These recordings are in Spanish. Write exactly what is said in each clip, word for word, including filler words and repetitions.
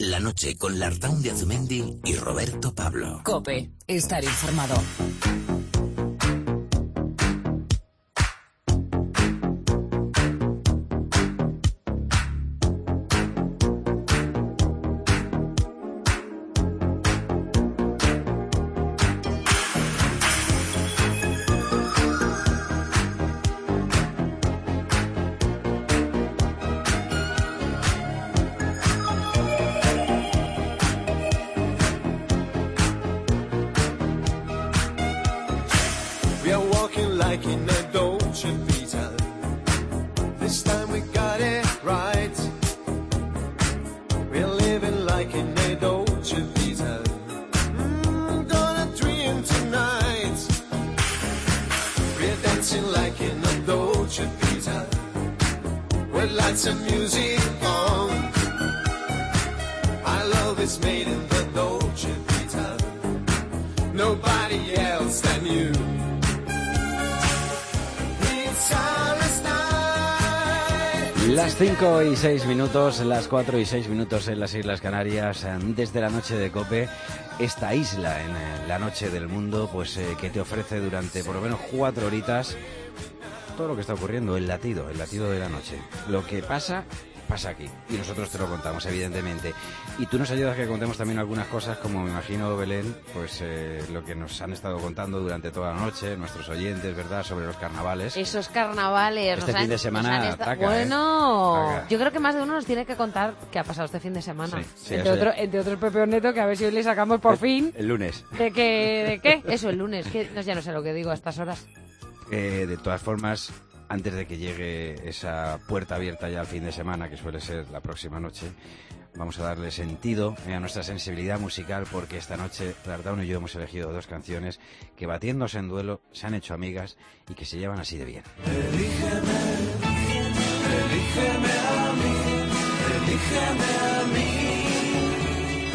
La noche con Lartaun de Azumendi y Roberto Pablo. COPE. Estar informado. Las cinco y seis minutos, las cuatro y seis minutos en las Islas Canarias, desde la noche de COPE, esta isla en la noche del mundo, pues eh, que te ofrece durante por lo menos cuatro horitas todo lo que está ocurriendo, el latido, el latido de la noche. Lo que pasa, pasa aquí, y nosotros te lo contamos, evidentemente. Y tú nos ayudas a que contemos también algunas cosas, como me imagino, Belén, pues eh, lo que nos han estado contando durante toda la noche, nuestros oyentes, ¿verdad?, sobre los carnavales. Esos carnavales. Este fin han, de semana esta... ataca, Bueno, ¿eh? Ataca. Yo creo que más de uno nos tiene que contar qué ha pasado este fin de semana. Sí, sí, entre, otro, entre otros Pepe Neto, que a ver si hoy le sacamos por el, fin. El lunes. ¿De qué? ¿De qué? Eso, el lunes. Que no, ya no sé lo que digo a estas horas. Eh, de todas formas, antes de que llegue esa puerta abierta ya al fin de semana, que suele ser la próxima noche, vamos a darle sentido eh, a nuestra sensibilidad musical, porque esta noche Lartaun y yo hemos elegido dos canciones que, batiéndose en duelo, se han hecho amigas y que se llevan así de bien. Elígeme, elígeme a mí, elígeme a mí.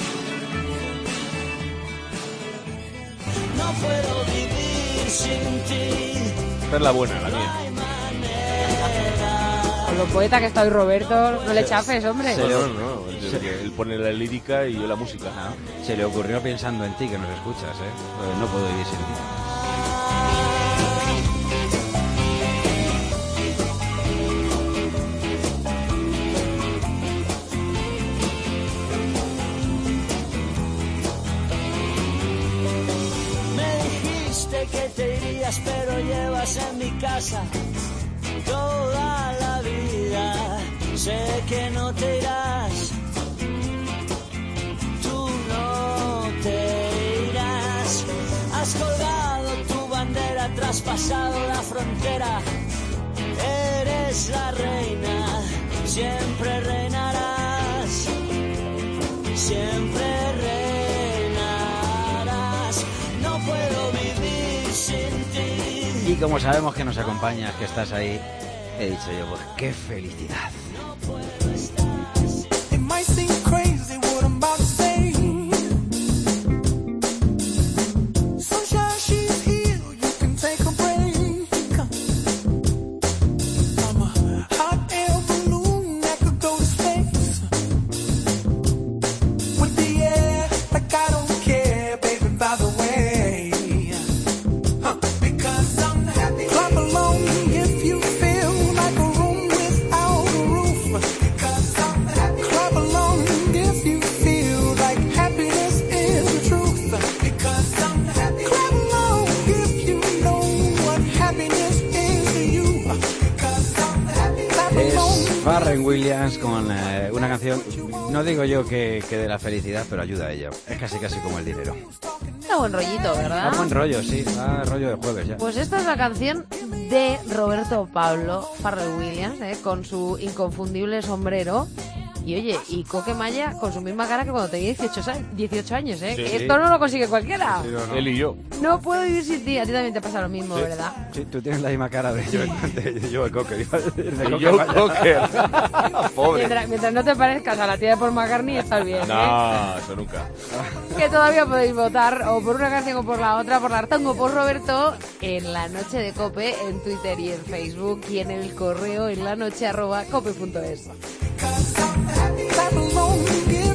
No puedo vivir sin ti. Esta es la buena, la mía. Con lo poeta que está hoy Roberto, no le chafes, hombre. No, no, no. Él, él pone la lírica y yo la música. Ah, se le ocurrió pensando en ti, que nos escuchas, ¿eh? Pues no puedo vivir sin ti. Que te irías, pero llevas en mi casa toda la vida. Sé que no te irás, tú no te irás. Has colgado tu bandera, traspasado la frontera. Eres la reina, siempre reinarás, siempre reinarás. No puedo vivir sin ti. Y como sabemos que nos acompañas, que estás ahí, he dicho yo, pues qué felicidad. No puedo estar. It might seem crazy what I'm about to say. Sunshine, she's here, you can take a break. I'm a hot air balloon that could go to space. With the air, like I don't care, baby, by the way. Huh. Because I'm happy. Clap along if you feel like a room without a roof. Because I'm happy. Clap along if you feel like happiness is the truth. Because I'm happy. Clap along if you know what happiness is to you. Because I'm happy. Clap along. Es Pharrell Williams con eh, una canción, no digo yo que, que de la felicidad, pero ayuda a ello. Es casi casi como el dinero. Está buen rollito, ¿verdad? Ah, buen rollo, sí. Ah, rollo de jueves ya. Pues esta es la canción de Roberto Pablo, Pharrell Williams, ¿eh? Con su inconfundible sombrero. Y oye, y Coque Maya con su misma cara que cuando tenía dieciocho años, ¿eh? Sí, Que sí. Esto no lo consigue cualquiera. Sí, no, no. Él y yo. No puedo vivir sin ti. A ti también te pasa lo mismo, Sí. ¿verdad? Sí, tú tienes la misma cara de yo, de, de Joe Cocker. iba a decir, de Y Cocker yo, Maya. Cocker. Pobre. Mientras, mientras no te parezcas a la tía de Paul McCartney, estás bien, ¿eh? No, eso nunca. Que todavía podéis votar o por una canción o por la otra, por Lartaun o por Roberto, en la noche de COPE, en Twitter y en Facebook, y en el correo en la noche arroba cope punto es. Clap along if you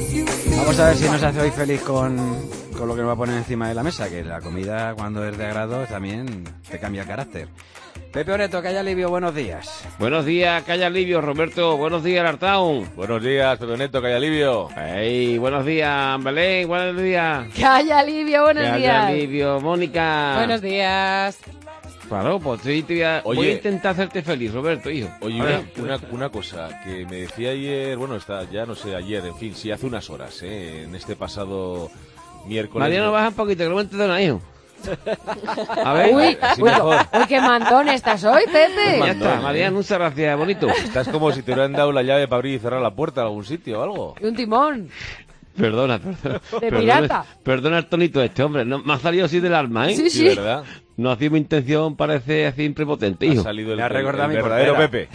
Vamos a ver si nos hace hoy feliz con, con lo que nos va a poner encima de la mesa, que la comida cuando es de agrado también te cambia el carácter. Pepe Oneto, Calla Livio, buenos días. Buenos días, Calla Livio, Roberto, buenos días, Lartaun. Buenos días, Pepe Oneto, Calla Livio. Hey, buenos días, Belén, buenos días. Calla, Livio, buenos Calla días. Livio, Mónica. Buenos días. Claro, pues sí, te voy a, Oye. voy a intentar hacerte feliz, Roberto, hijo. Oye, A una, ver, una, una cosa que me decía ayer, bueno, está ya no sé, ayer, en fin, sí, hace unas horas, ¿eh? En este pasado miércoles. Mariano, baja un poquito, que no me entiendo nada, hijo. A ver. Uy, Así uy, mejor. uy, qué mandón estás hoy, Pepe. Ya mandón, está, ¿eh? Mariano, muchas gracias, bonito. Estás como si te hubieran dado la llave para abrir y cerrar la puerta a algún sitio o algo. Y un timón. Perdona, perdona. De perdona, pirata. Perdona el tonito este, hombre. No, me ha salido así del alma, ¿eh? Sí, Sí, sí. ¿verdad? No hacía mi intención, parece así prepotente, Ha hijo. salido el, Me ha recordado el mi verdadero portera.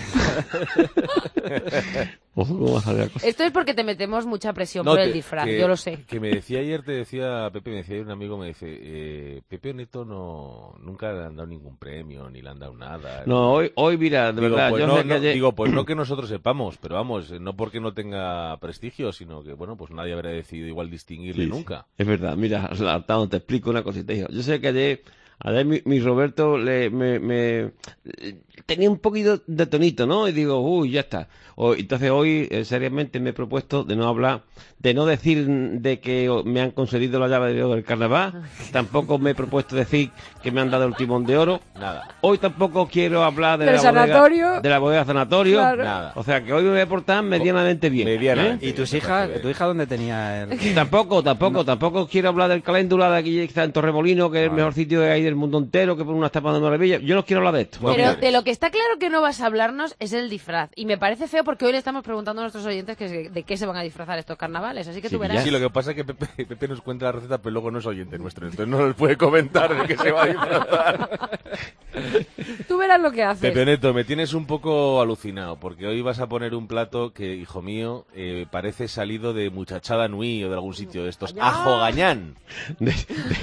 Pepe. Ojo, ¿cómo va a salir la cosa? Esto es porque te metemos mucha presión No, por te- el disfraz, que- yo lo sé. Que me decía ayer, te decía Pepe, me decía ayer un amigo, me dice, eh, Pepe Oneto no, nunca le han dado ningún premio, ni le han dado nada. No, hoy, hoy mira, de Digo, verdad, pues yo no, sé que no- ayer- digo, pues no que nosotros sepamos, pero vamos, no porque no tenga prestigio, sino que, bueno, pues nadie habrá decidido igual distinguirle Sí, nunca. sí. Es verdad, mira, Lartado, te explico una cosita, hijo. Yo sé que ayer, ayer mi, mi Roberto le, me, me- tenía un poquito de tonito, ¿no? Y digo, uy, ya está. O- entonces hoy, eh, seriamente, me he propuesto de no hablar, de no decir de que me han concedido la llave de oro del carnaval. Tampoco me he propuesto decir que me han dado el timón de oro. Nada. Hoy tampoco quiero hablar de Del la sanatorio. bodega, de la bodega sanatorio. Claro. Nada. O sea que hoy me voy a portar medianamente bien. Medianamente. ¿eh? ¿Y tus Sí, hijas? sí, sí. ¿Tu hija dónde tenía el...? Tampoco, tampoco, tampoco quiero hablar del caléndula de aquí que está en Torremolino, que es el mejor sitio de ahí del mundo entero, que pone unas tapas de maravilla. Yo no quiero hablar de esto. Bueno, Pero quieres. de lo que está claro que no vas a hablarnos es el disfraz. Y me parece feo porque hoy le estamos preguntando a nuestros oyentes que, de qué se van a disfrazar estos carnavales. Así que Sí, tú ya. verás. Sí, lo que pasa es que Pepe, Pepe nos cuenta la receta, pero luego no es oyente nuestro, entonces no nos puede comentar de qué se va a disfrazar. Tú verás lo que haces. Pepe Neto, me tienes un poco alucinado, porque hoy vas a poner un plato que, hijo mío, eh, parece salido de Muchachada Nui o de algún sitio de estos. ¡Ajo gañán! De,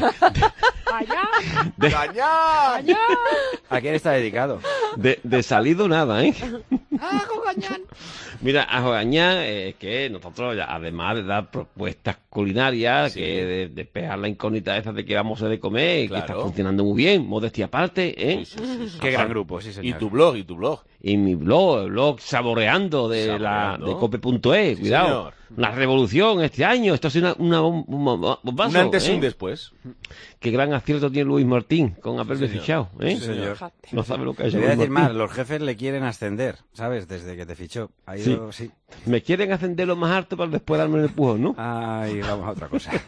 de- ¡Gañán! ¿A quién está dedicado? de- de salido nada, ¿eh? Mira, Ajo Gañán, eh, que nosotros, ya, además de dar propuestas culinarias, Sí. que de despejar la incógnita esa de que vamos a de comer, y Claro. que está funcionando muy bien, modestia aparte, ¿eh? Sí, sí, sí, sí. Qué gran grupo, sí, Y señor. tu blog, y tu blog. Y mi blog, el blog Saboreando de Saboreando. la de cope punto es, Sí, cuidado. señor. Una revolución este año, esto es una, una, bom- un bom- bombazo, Un antes y ¿eh? un después. Qué gran acierto tiene Luis Martín con haberme señor. fichado, ¿eh? Sí, señor. No sabe lo que ha Te hecho voy a Luis decir Martín. más, los jefes le quieren ascender, ¿sabes? Desde que te fichó. Ha ido, sí. Me quieren ascender lo más alto para después darme el empujón, ¿no? Ay, vamos a otra cosa.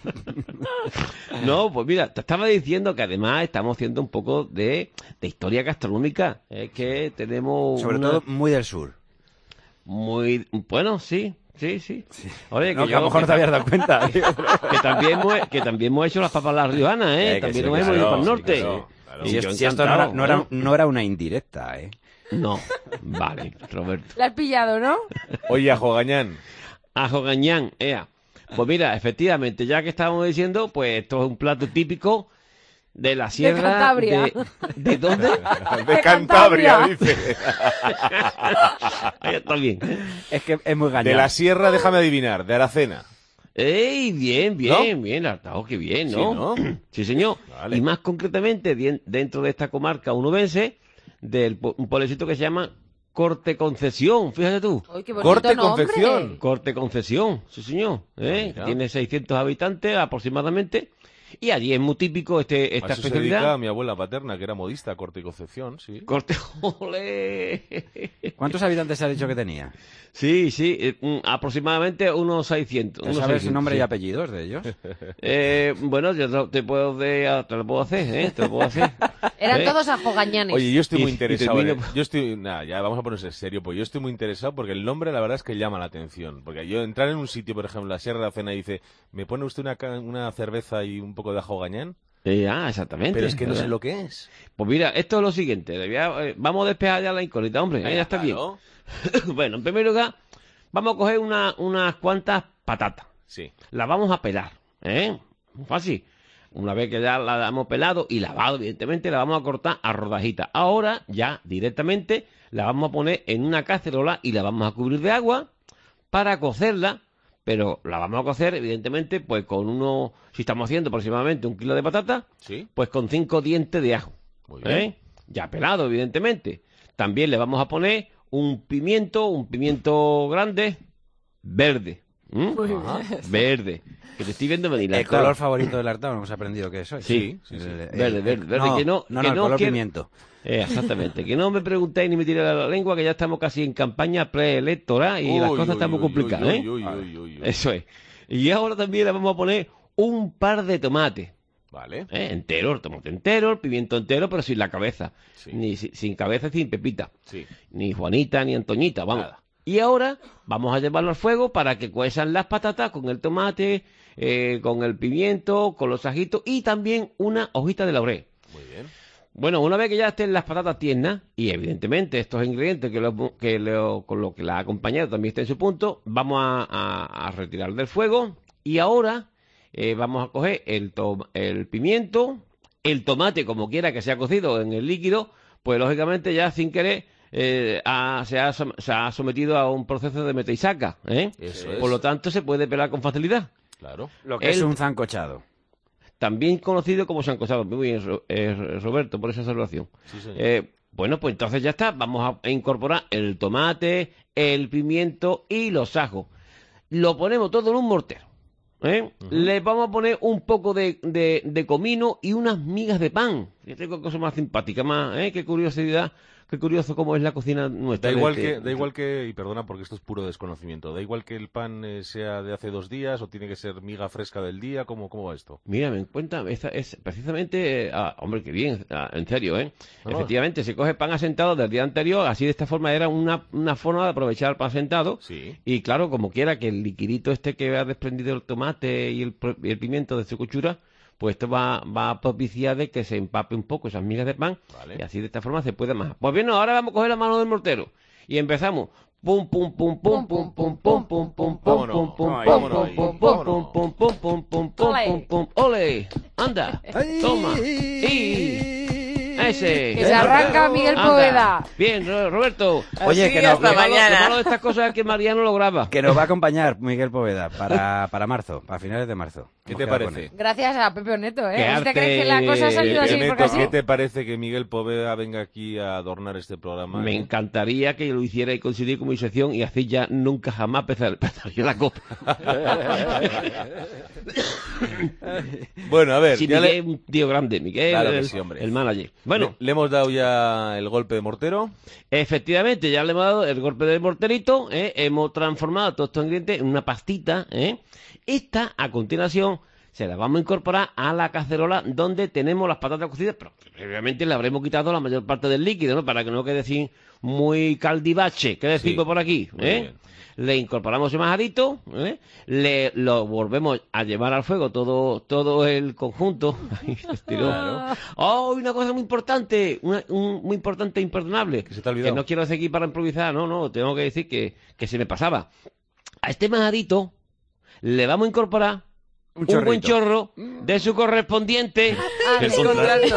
No, pues mira, te estaba diciendo que además estamos haciendo un poco de, de historia gastronómica. Es que tenemos Sobre una- todo muy del sur. muy... Bueno, sí, sí, sí. Oye, No, que yo- a lo mejor no te habías dado cuenta. tío. que también hemos, que también hemos hecho las papas las riojanas, ¿eh? Eh, que también sí, nos que hemos ido claro, para el sí, norte. claro, claro. Y Si, yo es- si esto no era, encantado, no, era, ¿no? no era una indirecta, ¿eh? No, vale, Roberto. La has pillado, ¿no? Oye, Ajo Gañán. Ajo gañán, ea. Pues mira, efectivamente, ya que estábamos diciendo, pues esto es un plato típico de la sierra. Cantabria. ¿De, ¿de dónde? De Cantabria, Cantabria. dice. Ahí está bien. Es que es muy gañán. De la sierra, déjame adivinar, de Aracena. ¡Ey! Bien, bien, bien, Artao, qué bien, ¿no? Sí, ¿no? Sí, señor. Vale. Y más concretamente, dien- dentro de esta comarca onubense, del po- un pueblecito que se llama Corte Concesión, fíjate tú. Uy, qué bonito Corte nombre. Confección. Corte Concesión, sí señor. ¿eh? Mira. Tiene seiscientos habitantes aproximadamente. Y allí es muy típico este, A esta eso se dedica especialidad. mi abuela paterna, que era modista, corte y concepción, sí. Corte, ole. ¿Cuántos habitantes se ha dicho que tenía? Sí, sí, eh, mm, aproximadamente unos seiscientos. Unos ¿Sabes seiscientos, nombre sí. y apellidos de ellos? Eh, bueno, yo te- te puedo de- te lo puedo hacer, ¿eh? Te lo puedo hacer. Eran ¿Eh? todos ajogañanes. Oye, yo estoy Y- muy y interesado. termino- en- Yo estoy, nada, ya vamos a ponerse en serio, pues yo estoy muy interesado porque el nombre, la verdad es que llama la atención. Porque yo entrar en un sitio, por ejemplo, la Sierra de la Cena y dice, ¿me pone usted una, ca- una cerveza y un poco de ajo gañán? Eh, ah, exactamente. Pero es que no sé ¿verdad? lo que es. Pues mira, esto es lo siguiente. le voy a- eh, vamos a despejar ya la incógnita, hombre. eh, ya está Claro. bien. Bueno, en primer lugar, vamos a coger una, unas cuantas patatas. Sí. Las vamos a pelar, ¿eh? Muy fácil. Una vez que ya la hemos pelado y lavado, evidentemente, la vamos a cortar a rodajitas. Ahora, ya directamente, la vamos a poner en una cacerola y la vamos a cubrir de agua para cocerla pero la vamos a cocer, evidentemente, pues con uno, si estamos haciendo aproximadamente un kilo de patata, Sí. pues con cinco dientes de ajo. Muy bien. ¿eh? Ya pelado, evidentemente. También le vamos a poner un pimiento, un pimiento grande, verde. ¿m? Verde. Que te estoy viendo venir. El Artao. color favorito del Artao, hemos aprendido que es hoy. Sí, sí, sí. El- el- Verde, verde, verde, no, que no- no, que no, el no color quiere- pimiento. Eh, exactamente. Que no me preguntéis ni me tiréis la lengua, que ya estamos casi en campaña preelectoral y las Uy, cosas uy, están muy uy, complicadas, uy, ¿eh? uy, uy, uy, uy. Eso es. Y ahora también le vamos a poner un par de tomates. Vale. ¿eh? Entero, el tomate entero, el pimiento entero, pero sin la cabeza. Sí. Ni si- sin cabeza y sin pepita. Sí. Ni Juanita ni Antoñita, vamos. Nada. Y ahora vamos a llevarlo al fuego para que cuezan las patatas con el tomate, eh, con el pimiento, con los ajitos y también una hojita de laurel. Muy bien. Bueno, una vez que ya estén las patatas tiernas, y evidentemente estos ingredientes que, lo- que lo- con lo que la ha acompañado también estén en su punto, vamos a, a- a retirar del fuego. Y ahora eh, vamos a coger el, to- el pimiento, el tomate, como quiera que sea cocido en el líquido, pues lógicamente ya sin querer eh, ha- se, ha, som- se ha sometido a un proceso de mete y saca. ¿eh? Eso es. Por lo tanto, se puede pelar con facilidad. Claro. Lo que es el- un zancochado. También conocido como sancochado. Muy bien, Ro- eh, Roberto, por esa observación. Sí, señor. Eh, bueno, pues entonces ya está. Vamos a incorporar el tomate, el pimiento y los ajos. Lo ponemos todo en un mortero. ¿eh? Le vamos a poner un poco de, de- de comino y unas migas de pan. Fíjate qué cosa más simpática, más, ¿eh? Qué curiosidad, qué curioso cómo es la cocina nuestra. Da igual de este- que, da igual que, y perdona porque esto es puro desconocimiento, da igual que el pan eh, sea de hace dos días o tiene que ser miga fresca del día, ¿cómo, cómo va esto? Mira, me cuenta, esta es precisamente, eh, ah, hombre, qué bien, ah, en serio, ¿eh? No, no. Efectivamente, se coge pan asentado del día anterior, así de esta forma era una, una forma de aprovechar el pan asentado. Sí. Y claro, como quiera que el liquidito este que ha desprendido el tomate y el, pro- y el pimiento de su cochura, pues esto va, va a propiciar de que se empape un poco esas migas de pan. Vale. Y así de esta forma se puede más. Pues bien, no, ahora vamos a coger la mano del mortero. Y empezamos. Pum, pum, pum, pum, pum, pum, pum, pum, pum, pum, Vámonos. pum, pum, Ay, pum, vámonos pum, ahí. pum, pum, Vámonos. pum, pum, pum, pum, pum, Ole. pum, pum. ¡Ole! ¡Anda! ¡Toma! ¡Y! ¡Ese! Que se arranca Miguel Anda. Poveda. Bien, Ro- Roberto. Oye, Así que no- hasta Lo malo, mañana. lo malo de estas cosas es que Mariano lo graba. Que nos va a acompañar Miguel Poveda para, para marzo, para finales de marzo. ¿Qué Hemos te quedado con parece? él. Gracias a Pepe Oneto, ¿eh? Qué ¿Usted arte- cree que la cosa ha salido así Neto, porque así? ¿qué te parece que Miguel Poveda venga aquí a adornar este programa? Me eh? encantaría que lo hiciera y coincidir con mi sección y así ya nunca jamás pesar- pesaría la copa. Bueno, a ver, Sí, ya Miguel le, es un tío grande, Miguel, Claro que el, sí, hombre. el manager. Bueno, le- le hemos dado ya el golpe de mortero. efectivamente, ya le hemos dado el golpe del morterito, ¿eh? Hemos transformado todos estos ingredientes en una pastita. ¿eh? Esta, a continuación, se la vamos a incorporar a la cacerola donde tenemos las patatas cocidas, pero previamente le habremos quitado la mayor parte del líquido, ¿no? Para que no quede así muy caldivache, que decimos Sí, por aquí. muy ¿eh? bien. Le incorporamos el majadito, ¿eh? Le lo volvemos a llevar al fuego todo todo el conjunto. Ay, se estiró. Oh, y una cosa muy importante, una- un, muy importante e imperdonable. Que se te ha olvidado. no quiero hacer aquí para improvisar, no, no, tengo que decir que, que se me pasaba. A este majadito le vamos a incorporar Un un, buen chorrito. chorro de su correspondiente. Ah, el sí. contrato.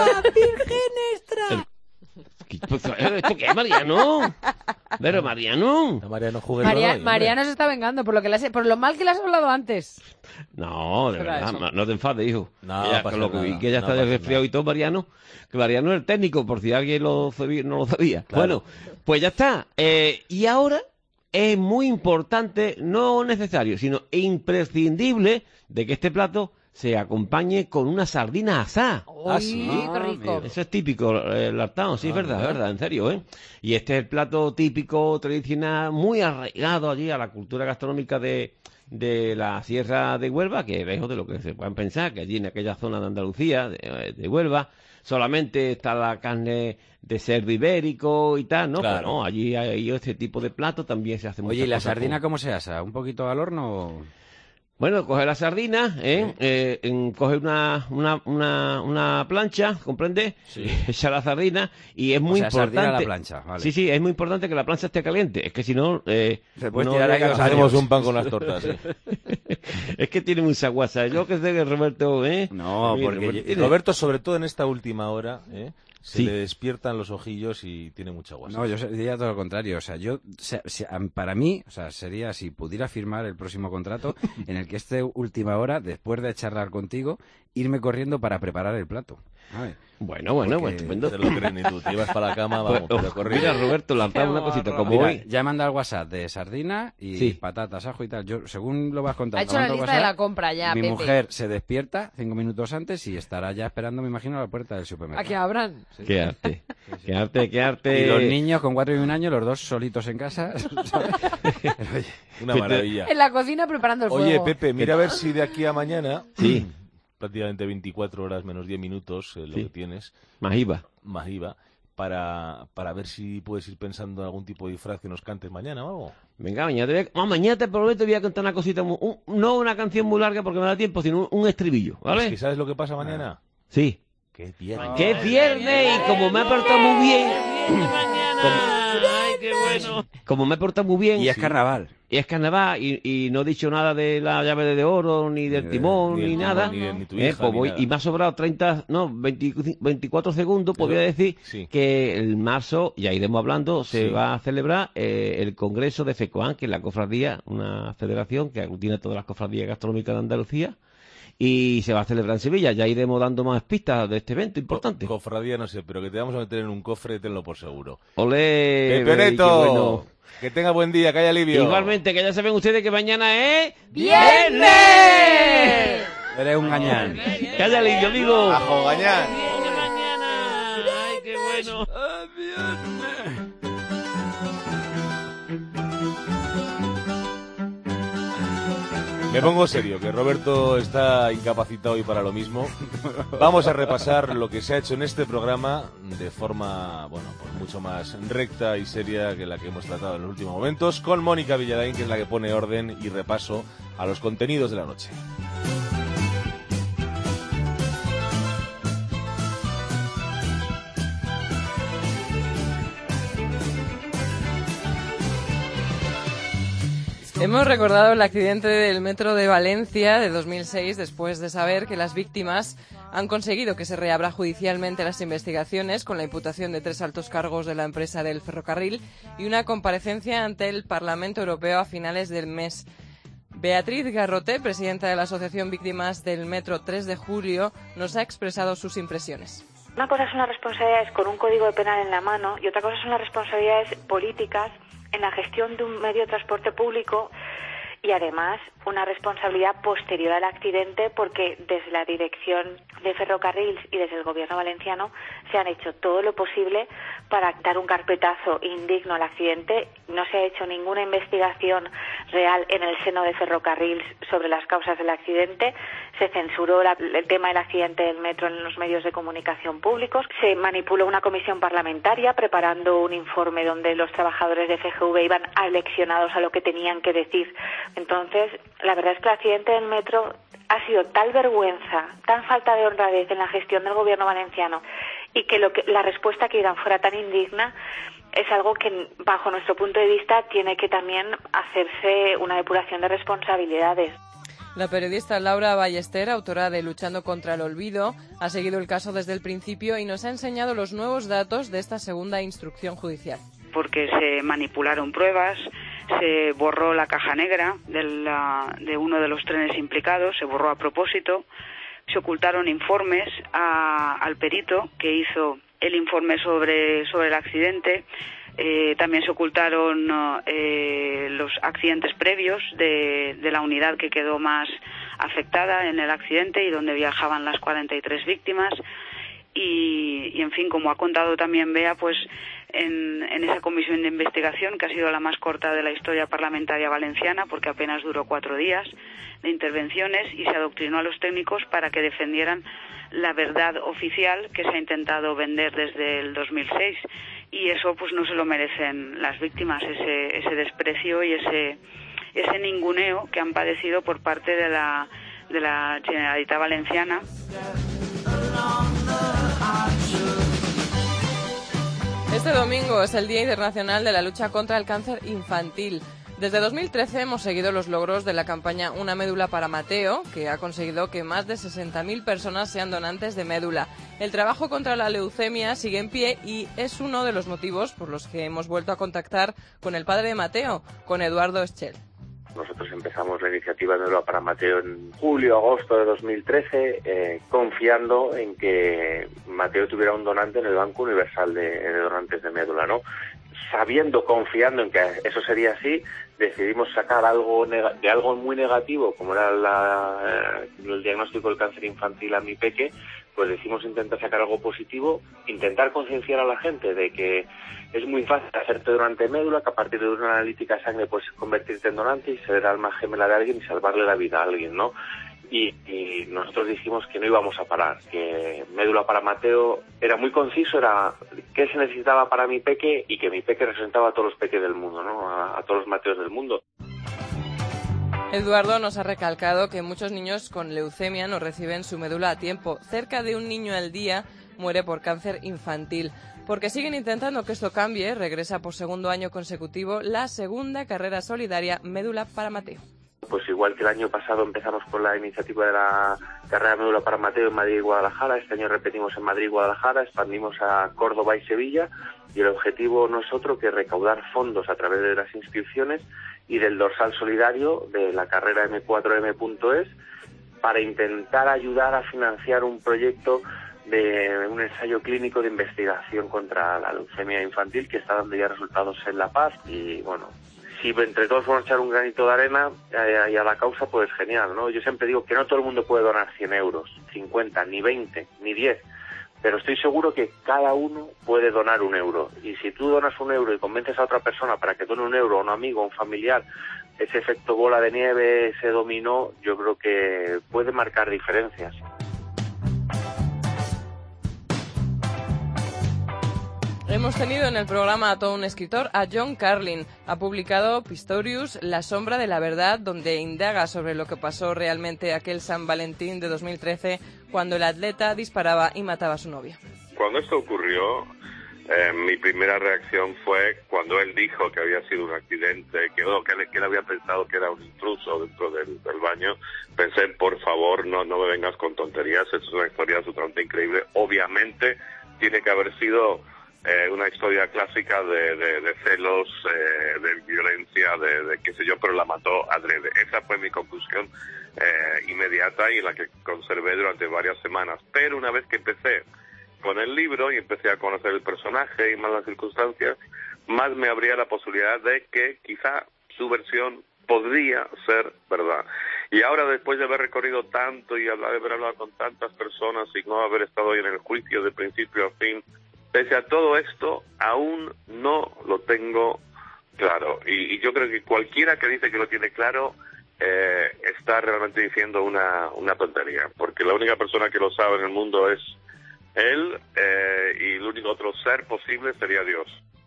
Extra. Pues, ¿esto qué es, Mariano? Pero, Mariano. A Mariano jugué María- Mariano se está vengando por lo, que le has- por lo mal que le has hablado antes. No, de Será verdad, eso. ma- no te enfades, hijo. No, Que ya, pasa con lo que nada, vi que ya no está pasa resfriado nada. y todo, Mariano. Que Mariano es el técnico, por si alguien lo sabía- no lo sabía. Claro. Bueno, pues ya está. Eh, y ahora es muy importante, no necesario, sino imprescindible de que este plato se acompañe con una sardina asada. Ah, Uy, sí. qué rico. mira. Eso es típico, eh, el lartado, sí, es Ah, verdad, mira. es verdad, en serio, ¿eh? Y este es el plato típico, tradicional, muy arraigado allí a la cultura gastronómica de, de la Sierra de Huelva, que lejos de lo que se puedan pensar, que allí en aquella zona de Andalucía, de, de Huelva, solamente está la carne de cerdo ibérico y tal, ¿no? Claro. Pero no, allí hay este tipo de plato, también se hace Oye, muchas ¿y la cosas sardina con- cómo se asa? ¿Un poquito al horno o...? Bueno, coge la sardina, ¿eh? Eh, en- coge una, una, una, una plancha, ¿comprende? Sí. Echa la sardina y es muy sea, sardina a importante. la plancha, vale. Sí, sí, es muy importante que la plancha esté caliente. Es que si no, eh, Se puede no tirar ahí llega- los Hacemos años. un pan con las tortas, sí. Es que tiene mucha guasa. Yo que sé que Roberto, ¿eh? No, Mira, porque Roberto yo- tiene- Roberto, sobre todo en esta última hora, ¿eh? se Sí. le despiertan los ojillos y tiene mucha guasa. No, yo diría todo lo contrario. O sea, yo, se- se- am- para mí, o sea, sería si pudiera firmar el próximo contrato en el que esté última hora, después de charlar contigo, irme corriendo para preparar el plato. ¿sabes? Bueno, bueno, Porque- pues estupendo. No te lo crees ni tú, te ibas para la cama, Pues, vamos, pero oh, corriendo. mira, Roberto, lanzamos una cosita. Como Mira, hoy, ya he mandado el WhatsApp de sardina y Sí. patatas, ajo y tal. Yo, según lo vas contando, Ha hecho la mando el lista de la WhatsApp, compra ya, mi Pepe. mujer se despierta cinco minutos antes y estará ya esperando, me imagino, a la puerta del supermercado. A que abran. qué arte, qué arte, qué arte. Y los niños con cuatro y un año, los dos solitos en casa. ¿sabes? Pero, oye, Una maravilla. En la cocina preparando el fuego. Oye, Pepe, mira a ver si de aquí a mañana, Sí. prácticamente veinticuatro horas menos diez minutos, eh, lo Sí. que tienes, Más IVA. más IVA, para, para ver si puedes ir pensando en algún tipo de disfraz que nos cantes mañana o algo. Venga, mañana te, voy a... no, mañana te prometo voy a contar una cosita, muy- un- no una canción muy larga porque me da tiempo, sino un, un estribillo, ¿vale? Es que ¿sabes lo que pasa mañana? Sí. Que es viernes. Que es viernes y como me he portado muy bien... Como... Ay, qué bueno. Como me he portado muy bien... y es carnaval. Y es carnaval y, y no he dicho nada de la llave de oro, ni del Ni de- timón, ni ni, del timón, nada. ni de- ni tu Eh, hija, pues ni voy- nada. y me ha sobrado treinta, no, veinte, veinticuatro segundos, podría Eso, decir sí. que el marzo, ya iremos hablando, se Sí. va a celebrar eh, el Congreso de FECOAN, que es la cofradía, una federación que aglutina todas las cofradías gastronómicas de Andalucía, y se va a celebrar en Sevilla. Ya iremos dando más pistas de este evento importante. Co- Cofradía no sé, pero que te vamos a meter en un cofre, tenlo por seguro. Olé, Pepe Bey, Neto, qué bueno. que tenga buen día, que haya alivio. Igualmente, que ya saben ustedes que mañana es... ¡Viernes! Eres un gañán. ¡Que haya alivio, amigo! Ajo, gañán. Viene mañana. ¡Ay, qué bueno! Me pongo serio, que Roberto está incapacitado hoy para lo mismo. Vamos a repasar lo que se ha hecho en este programa de forma, bueno, pues mucho más recta y seria que la que hemos tratado en los últimos momentos, con Mónica Villalain, que es la que pone orden y repaso a los contenidos de la noche. Hemos recordado el accidente del metro de Valencia de dos mil seis después de saber que las víctimas han conseguido que se reabra judicialmente las investigaciones con la imputación de tres altos cargos de la empresa del ferrocarril y una comparecencia ante el Parlamento Europeo a finales del mes. Beatriz Garrote, presidenta de la Asociación Víctimas del Metro tres de julio, nos ha expresado sus impresiones. Una cosa son las responsabilidades con un código de penal en la mano y otra cosa son las responsabilidades políticas en la gestión de un medio de transporte público y además una responsabilidad posterior al accidente porque desde la dirección de Ferrocarrils y desde el gobierno valenciano se han hecho todo lo posible para dar un carpetazo indigno al accidente. No se ha hecho ninguna investigación real en el seno de Ferrocarrils sobre las causas del accidente. Se censuró la, el tema del accidente del metro en los medios de comunicación públicos. Se manipuló una comisión parlamentaria preparando un informe donde los trabajadores de F G V iban aleccionados a lo que tenían que decir. Entonces, la verdad es que el accidente del metro ha sido tal vergüenza, tan falta de honradez en la gestión del gobierno valenciano y que, lo que la respuesta que dieron fuera tan indigna es algo que, bajo nuestro punto de vista, tiene que también hacerse una depuración de responsabilidades. La periodista Laura Ballester, autora de Luchando contra el Olvido, ha seguido el caso desde el principio y nos ha enseñado los nuevos datos de esta segunda instrucción judicial. Porque se manipularon pruebas, se borró la caja negra de, la, de uno de los trenes implicados, se borró a propósito, se ocultaron informes a, al perito que hizo el informe sobre, sobre el accidente, eh, también se ocultaron eh, los accidentes previos de, de la unidad que quedó más afectada en el accidente y donde viajaban las cuarenta y tres víctimas. Y, y en fin, como ha contado también Bea, pues en, en esa comisión de investigación, que ha sido la más corta de la historia parlamentaria valenciana, porque apenas duró cuatro días de intervenciones, y se adoctrinó a los técnicos para que defendieran la verdad oficial que se ha intentado vender desde el dos mil seis, y eso pues no se lo merecen las víctimas, ese, ese desprecio y ese, ese ninguneo que han padecido por parte de la, de la Generalitat Valenciana. Este domingo es el Día Internacional de la Lucha contra el Cáncer Infantil. Desde dos mil trece hemos seguido los logros de la campaña Una médula para Mateo, que ha conseguido que más de sesenta mil personas sean donantes de médula. El trabajo contra la leucemia sigue en pie y es uno de los motivos por los que hemos vuelto a contactar con el padre de Mateo, con Eduardo Eschel. Nosotros empezamos la iniciativa de Médula para Mateo en julio, agosto de dos mil trece, eh, confiando en que Mateo tuviera un donante en el Banco Universal de, de Donantes de Médula, ¿no? Sabiendo, confiando en que eso sería así, decidimos sacar algo de algo muy negativo, como era la, el diagnóstico del cáncer infantil a mi peque, pues decimos intentar sacar algo positivo, intentar concienciar a la gente de que es muy fácil hacerte donante de médula, que a partir de una analítica de sangre puedes convertirte en donante y ser el alma gemela de alguien y salvarle la vida a alguien, ¿no? Y, y nosotros dijimos que no íbamos a parar, que Médula para Mateo era muy conciso, era qué se necesitaba para mi peque y que mi peque representaba a todos los peques del mundo, ¿no? A, a todos los Mateos del mundo. Eduardo nos ha recalcado que muchos niños con leucemia no reciben su médula a tiempo. Cerca de un niño al día muere por cáncer infantil. Porque siguen intentando que esto cambie, regresa por segundo año consecutivo la segunda carrera solidaria Médula para Mateo. Pues igual que el año pasado empezamos con la iniciativa de la carrera Médula para Mateo en Madrid y Guadalajara, este año repetimos en Madrid y Guadalajara, expandimos a Córdoba y Sevilla y el objetivo no es otro que recaudar fondos a través de las inscripciones y del dorsal solidario de la carrera eme cuatro eme punto es para intentar ayudar a financiar un proyecto de un ensayo clínico de investigación contra la leucemia infantil que está dando ya resultados en La Paz y bueno, si entre todos vamos a echar un granito de arena eh, y a la causa, pues genial, ¿no? Yo siempre digo que no todo el mundo puede donar cien euros, cincuenta, ni veinte, ni diez, pero estoy seguro que cada uno puede donar un euro. Y si tú donas un euro y convences a otra persona para que done un euro, a un amigo, a un familiar, ese efecto bola de nieve, ese dominó, yo creo que puede marcar diferencias. Hemos tenido en el programa a todo un escritor, a John Carlin. Ha publicado Pistorius, La sombra de la verdad, donde indaga sobre lo que pasó realmente aquel San Valentín de dos mil trece, cuando el atleta disparaba y mataba a su novia. Cuando esto ocurrió, eh, mi primera reacción fue cuando él dijo que había sido un accidente, que, oh, que, él, que él había pensado que era un intruso dentro del, del baño. Pensé, por favor, no, no me vengas con tonterías, es una historia absolutamente increíble. Obviamente tiene que haber sido Eh, una historia clásica de, de, de celos, eh, de violencia, de, de qué sé yo, pero la mató adrede. Esa fue mi conclusión eh, inmediata y la que conservé durante varias semanas. Pero una vez que empecé con el libro y empecé a conocer el personaje y más las circunstancias, más me abría la posibilidad de que quizá su versión podría ser verdad. Y ahora, después de haber recorrido tanto y haber hablado con tantas personas y no haber estado hoy en el juicio de principio a fin, pese a todo esto, aún no lo tengo claro. Y, y yo creo que cualquiera que dice que lo tiene claro eh, está realmente diciendo una, una tontería. Porque la única persona que lo sabe en el mundo es él eh, y el único otro ser posible sería Dios.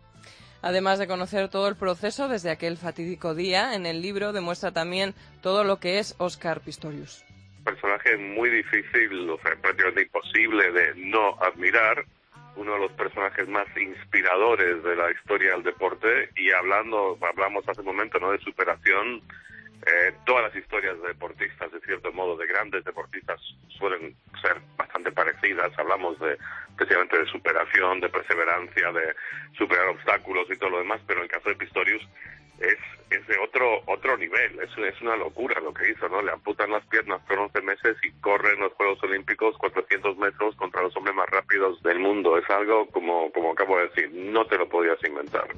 Además de conocer todo el proceso desde aquel fatídico día, en el libro demuestra también todo lo que es Óscar Pistorius. Un personaje muy difícil, o sea, prácticamente imposible de no admirar. Uno de los personajes más inspiradores de la historia del deporte y hablando, hablamos hace un momento, ¿no?, de superación. Eh, todas las historias de deportistas, de cierto modo, de grandes deportistas, suelen ser bastante parecidas. Hablamos de, especialmente de superación, de perseverancia, de superar obstáculos y todo lo demás, pero en el caso de Pistorius es, es de otro otro nivel. Es, es una locura lo que hizo, ¿no? Le amputan las piernas por once meses y corre en los Juegos Olímpicos cuatrocientos metros contra los hombres más rápidos del mundo. Es algo, como, como acabo de decir, no te lo podías inventar.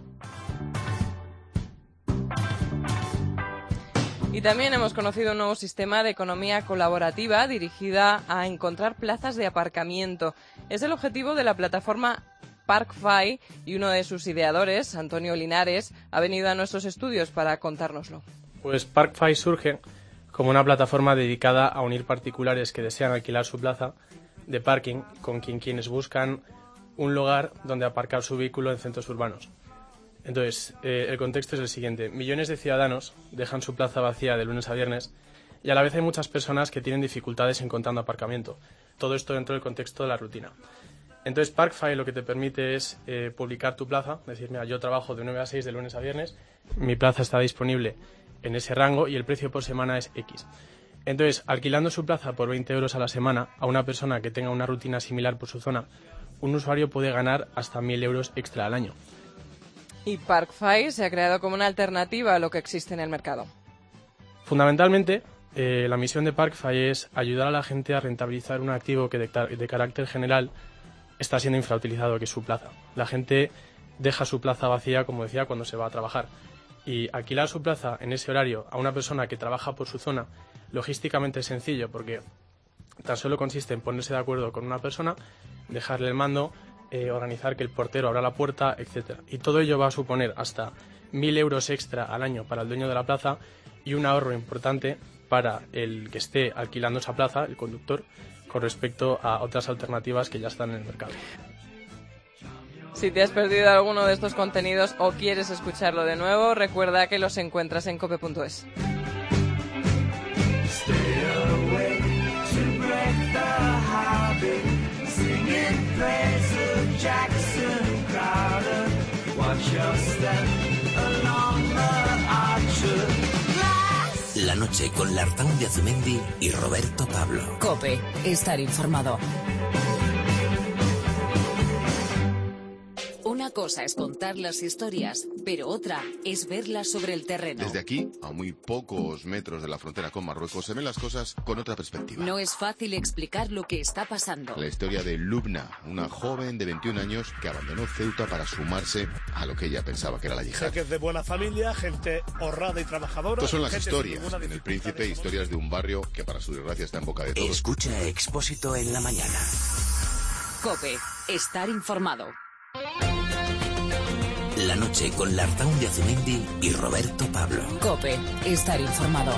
Y también hemos conocido un nuevo sistema de economía colaborativa dirigida a encontrar plazas de aparcamiento. Es el objetivo de la plataforma ParkFi y uno de sus ideadores, Antonio Linares, ha venido a nuestros estudios para contárnoslo. Pues ParkFi surge como una plataforma dedicada a unir particulares que desean alquilar su plaza de parking con quien, quienes buscan un lugar donde aparcar su vehículo en centros urbanos. Entonces, eh, el contexto es el siguiente. Millones de ciudadanos dejan su plaza vacía de lunes a viernes y a la vez hay muchas personas que tienen dificultades encontrando aparcamiento. Todo esto dentro del contexto de la rutina. Entonces, Parkfire lo que te permite es eh, publicar tu plaza, decir, mira, yo trabajo de nueve a seis de lunes a viernes, mi plaza está disponible en ese rango y el precio por semana es X. Entonces, alquilando su plaza por veinte euros a la semana a una persona que tenga una rutina similar por su zona, un usuario puede ganar hasta mil euros extra al año. Y Parkfire se ha creado como una alternativa a lo que existe en el mercado. Fundamentalmente, eh, la misión de Parkfire es ayudar a la gente a rentabilizar un activo que de, de carácter general está siendo infrautilizado, que es su plaza. La gente deja su plaza vacía, como decía, cuando se va a trabajar. Y alquilar su plaza en ese horario a una persona que trabaja por su zona, logísticamente es sencillo, porque tan solo consiste en ponerse de acuerdo con una persona, dejarle el mando, eh, organizar que el portero abra la puerta, etcétera. Y todo ello va a suponer hasta mil euros extra al año para el dueño de la plaza y un ahorro importante para el que esté alquilando esa plaza, el conductor, con respecto a otras alternativas que ya están en el mercado. Si te has perdido alguno de estos contenidos o quieres escucharlo de nuevo, recuerda que los encuentras en cope punto es. La noche con Lartaun de Azumendi y Roberto Pablo. COPE, estar informado. Una cosa es contar las historias, pero otra es verlas sobre el terreno. Desde aquí, a muy pocos metros de la frontera con Marruecos, se ven las cosas con otra perspectiva. No es fácil explicar lo que está pasando. La historia de Lubna, una joven de veintiún años que abandonó Ceuta para sumarse a lo que ella pensaba que era la yihad. Sé que es de buena familia, gente honrada y trabajadora. Estas son las gente historias sin en El Príncipe, historias de un barrio que para su desgracia está en boca de todos. Escucha Expósito en la mañana. COPE, estar informado. La noche con Lartaun de Azumendi y Roberto Pablo. COPE, estar informado.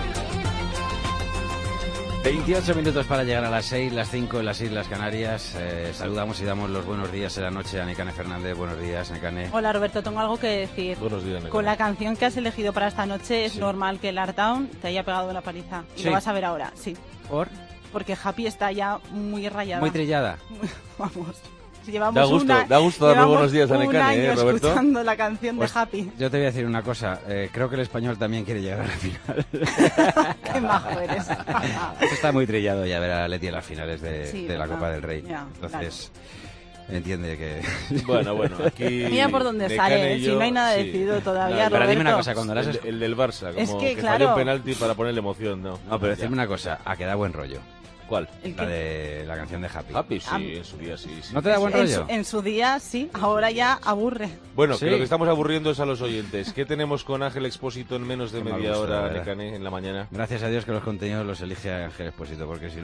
veintiocho minutos para llegar a las seis, las cinco en las Islas Canarias. Eh, saludamos y damos los buenos días en la noche a Nekane Fernández. Buenos días, Nekane. Hola, Roberto, tengo algo que decir. Buenos días, Nekane. Con la canción que has elegido para esta noche es Sí. normal que el Lartaun te haya pegado la paliza. Y Sí. lo vas a ver ahora, sí. ¿Por? Porque Happy está ya muy rayada. Muy trillada. Vamos. Llevamos Da gusto, una, da gusto darle llevamos buenos días a un Nekane, año ¿eh, Roberto? escuchando la canción Pues, de Happy. yo te voy a decir una cosa. Eh, creo que el español también quiere llegar a la final. Qué majo eres. Está muy trillado ya ver a Leti en las finales de, Sí, de la ¿verdad? Copa del Rey. Ya, Entonces, entiende que... Bueno, bueno, aquí... Mira por dónde Nekane sale, y si yo, no hay nada sí. decidido todavía, Pero dime una Roberto. cosa, cuando las... El, el del Barça, como Es que, que claro. falló un penalti para ponerle emoción, ¿no? No, pero Ya. decirme una cosa, a que da buen rollo. ¿Cuál? ¿El La qué? de la canción de Happy. Happy, sí, Ah. en su día sí. sí. ¿No te da buen En su, rollo? en su día, sí. Ahora ya aburre. Bueno, Sí. que lo que estamos aburriendo es a los oyentes. ¿Qué tenemos con Ángel Expósito en menos de Qué mal media gusto, la hora, verdad. Nekane, en la mañana? Gracias a Dios que los contenidos los elige Ángel Expósito, porque si no...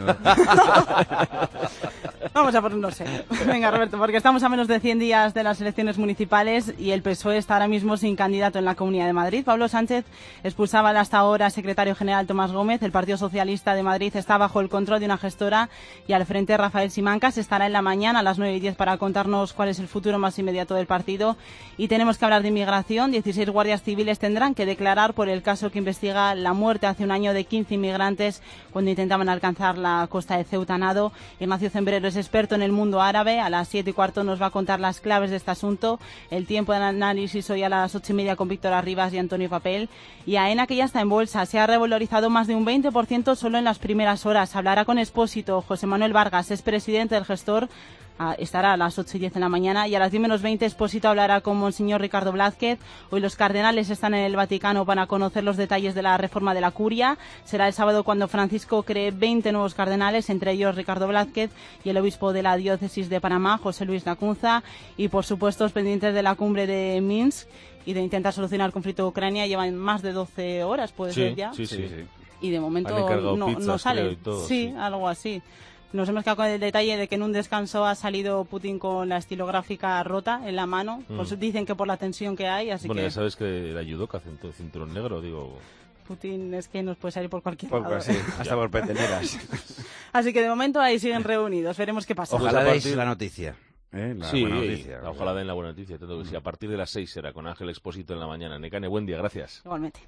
Vamos a ponernos serios. Venga, Roberto, porque estamos a menos de cien días de las elecciones municipales y el P S O E está ahora mismo sin candidato en la Comunidad de Madrid. Pablo Sánchez expulsaba al hasta ahora secretario general Tomás Gómez. El Partido Socialista de Madrid está bajo el control de una gestora y al frente Rafael Simancas. Estará en la mañana a las nueve y diez para contarnos cuál es el futuro más inmediato del partido. Y tenemos que hablar de inmigración. dieciséis guardias civiles tendrán que declarar por el caso que investiga la muerte hace un año de quince inmigrantes cuando intentaban alcanzar la costa de Ceuta Nado. Ignacio Zembrero es experto en el mundo árabe. A las siete y cuarto nos va a contar las claves de este asunto. El tiempo de análisis hoy a las ocho y media con Víctor Arribas y Antonio Papel. Y AENA, que ya está en bolsa, se ha revalorizado más de un veinte por ciento solo en las primeras horas. Hablará con Expósito. José Manuel Vargas es presidente del gestor. Ah, estará a las ocho y diez en la mañana y a las diez menos veinte Expósito hablará con Monseñor Ricardo Blázquez. Hoy los cardenales están en el Vaticano para conocer los detalles de la reforma de la curia. Será el sábado cuando Francisco cree veinte nuevos cardenales, entre ellos Ricardo Blázquez y el obispo de la diócesis de Panamá, José Luis Lacunza. Y por supuesto, pendientes de la cumbre de Minsk y de intentar solucionar el conflicto de Ucrania. Llevan más de doce horas, puede Sí, ser ya. sí, sí, sí. Y de momento Han encargado no, pizzas, no sale. creo, y todo, sí, sí. algo así. Nos hemos quedado con el detalle de que en un descanso ha salido Putin con la estilográfica rota en la mano. Mm. Pues dicen que por la tensión que hay, así Bueno, que ya sabes que el judoka hace cinturón negro, digo... Putin es que nos puede salir por cualquier Por- lado. sí, hasta por peteneras. Así que de momento ahí siguen reunidos. Veremos qué pasa. Ojalá a deis partir- la noticia. ¿eh? La sí, buena noticia. ojalá den la buena noticia. Tanto que sí, a partir de las seis será con Ángel Expósito en la mañana. Nekane, buen día, gracias. Igualmente.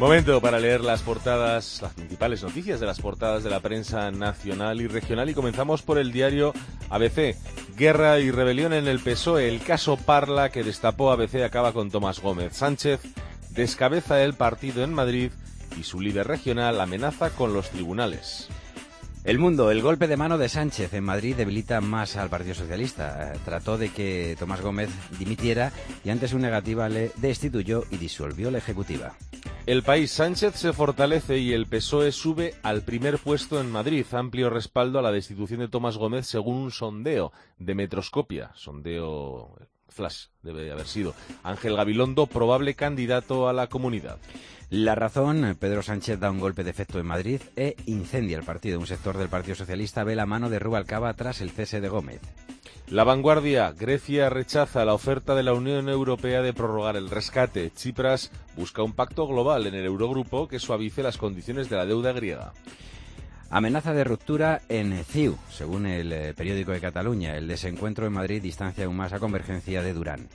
Momento para leer las portadas, las principales noticias de las portadas de la prensa nacional y regional, y comenzamos por el diario A B C. Guerra y rebelión en el P S O E. El caso Parla que destapó A B C acaba con Tomás Gómez. Sánchez descabeza el partido en Madrid y su líder regional amenaza con los tribunales. El Mundo, el golpe de mano de Sánchez en Madrid debilita más al Partido Socialista. Eh, trató de que Tomás Gómez dimitiera y ante su negativa le destituyó y disolvió la ejecutiva. El País, Sánchez se fortalece y el P S O E sube al primer puesto en Madrid. Amplio respaldo a la destitución de Tomás Gómez según un sondeo de Metroscopia. Sondeo flash debe haber sido. Ángel Gabilondo, probable candidato a la Comunidad. La Razón, Pedro Sánchez da un golpe de efecto en Madrid e incendia el partido. Un sector del Partido Socialista ve la mano de Rubalcaba tras el cese de Gómez. La Vanguardia, Grecia rechaza la oferta de la Unión Europea de prorrogar el rescate. Tsipras busca un pacto global en el Eurogrupo que suavice las condiciones de la deuda griega. Amenaza de ruptura en C I U, según el eh, periódico de Cataluña. El desencuentro en Madrid distancia aún más a Convergencia de Durán.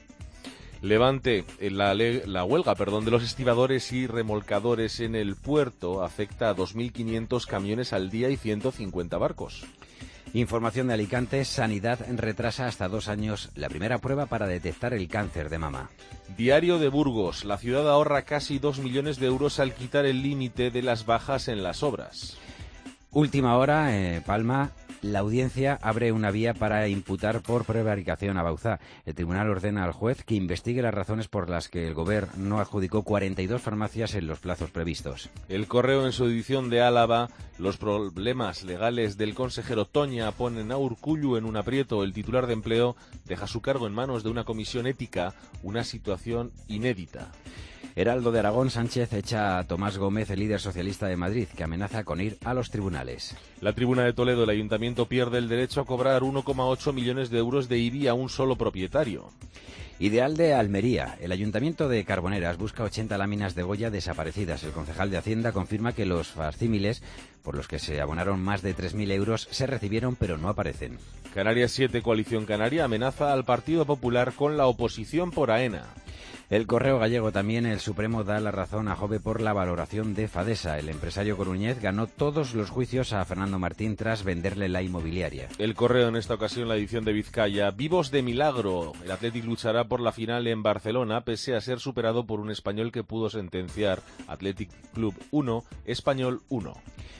Levante, la, la huelga perdón, de los estibadores y remolcadores en el puerto afecta a dos mil quinientos camiones al día y ciento cincuenta barcos. Información de Alicante, Sanidad retrasa hasta dos años la primera prueba para detectar el cáncer de mama. Diario de Burgos, la ciudad ahorra casi dos millones de euros al quitar el límite de las bajas en las obras. Última hora, eh, Palma. La audiencia abre una vía para imputar por prevaricación a Bauzá. El tribunal ordena al juez que investigue las razones por las que el Gobierno no adjudicó cuarenta y dos farmacias en los plazos previstos. El Correo, en su edición de Álava, los problemas legales del consejero Toña ponen a Urkullu en un aprieto. El titular de Empleo deja su cargo en manos de una comisión ética, una situación inédita. Heraldo de Aragón, Sánchez echa a Tomás Gómez, el líder socialista de Madrid, que amenaza con ir a los tribunales. La Tribuna de Toledo, el Ayuntamiento pierde el derecho a cobrar uno coma ocho millones de euros de I B I a un solo propietario. Ideal de Almería. El Ayuntamiento de Carboneras busca ochenta láminas de Goya desaparecidas. El concejal de Hacienda confirma que los facsímiles, por los que se abonaron más de tres mil euros, se recibieron pero no aparecen. Canarias siete, Coalición Canaria, amenaza al Partido Popular con la oposición por AENA. El Correo Gallego también, el Supremo da la razón a Jove por la valoración de Fadesa. El empresario coruñés ganó todos los juicios a Fernando Martín tras venderle la inmobiliaria. El Correo, en esta ocasión, la edición de Vizcaya. Vivos de milagro. El Athletic luchará por la final en Barcelona, pese a ser superado por un español que pudo sentenciar Athletic Club uno, Español uno.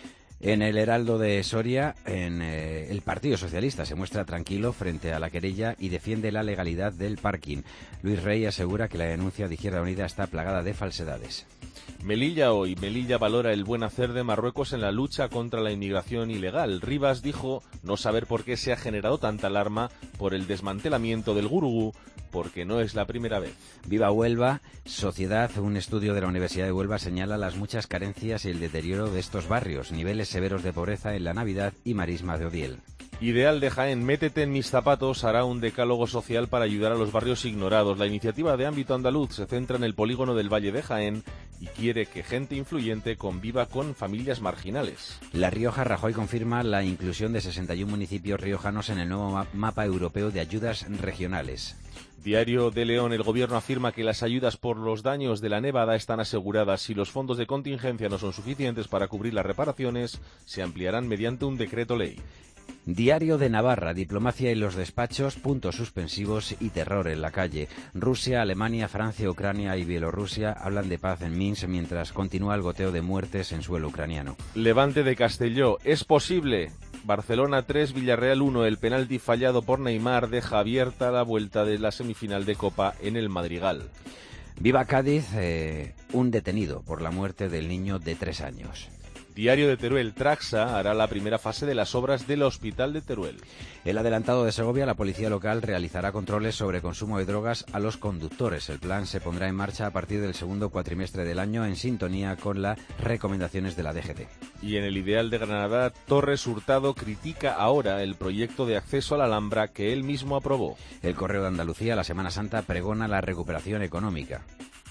En el Heraldo de Soria, en, eh, el Partido Socialista se muestra tranquilo frente a la querella y defiende la legalidad del parking. Luis Rey asegura que la denuncia de Izquierda Unida está plagada de falsedades. Melilla hoy. Melilla valora el buen hacer de Marruecos en la lucha contra la inmigración ilegal. Rivas dijo no saber por qué se ha generado tanta alarma por el desmantelamiento del Gurugú, porque no es la primera vez. Viva Huelva, Sociedad. Un estudio de la Universidad de Huelva señala las muchas carencias y el deterioro de estos barrios, niveles severos de pobreza en la Navidad y marisma de Odiel. Ideal de Jaén, métete en mis zapatos, hará un decálogo social para ayudar a los barrios ignorados. La iniciativa de ámbito andaluz se centra en el polígono del Valle de Jaén y quiere que gente influyente conviva con familias marginales. La Rioja, Rajoy confirma la inclusión de sesenta y uno municipios riojanos en el nuevo ma- mapa europeo de ayudas regionales. Diario de León, el gobierno afirma que las ayudas por los daños de la nevada están aseguradas. Si los fondos de contingencia no son suficientes para cubrir las reparaciones, se ampliarán mediante un decreto ley. Diario de Navarra, diplomacia en los despachos, puntos suspensivos y terror en la calle. Rusia, Alemania, Francia, Ucrania y Bielorrusia hablan de paz en Minsk mientras continúa el goteo de muertes en suelo ucraniano. Levante de Castelló, es posible. Barcelona tres, Villarreal uno. El penalti fallado por Neymar deja abierta la vuelta de la semifinal de Copa en el Madrigal. Viva Cádiz, eh, un detenido por la muerte del niño de tres años. Diario de Teruel, Traxa hará la primera fase de las obras del Hospital de Teruel. El adelantado de Segovia, la policía local realizará controles sobre consumo de drogas a los conductores. El plan se pondrá en marcha a partir del segundo cuatrimestre del año en sintonía con las recomendaciones de la D G T. Y en el Ideal de Granada, Torres Hurtado critica ahora el proyecto de acceso a la Alhambra que él mismo aprobó. El Correo de Andalucía, la Semana Santa, pregona la recuperación económica.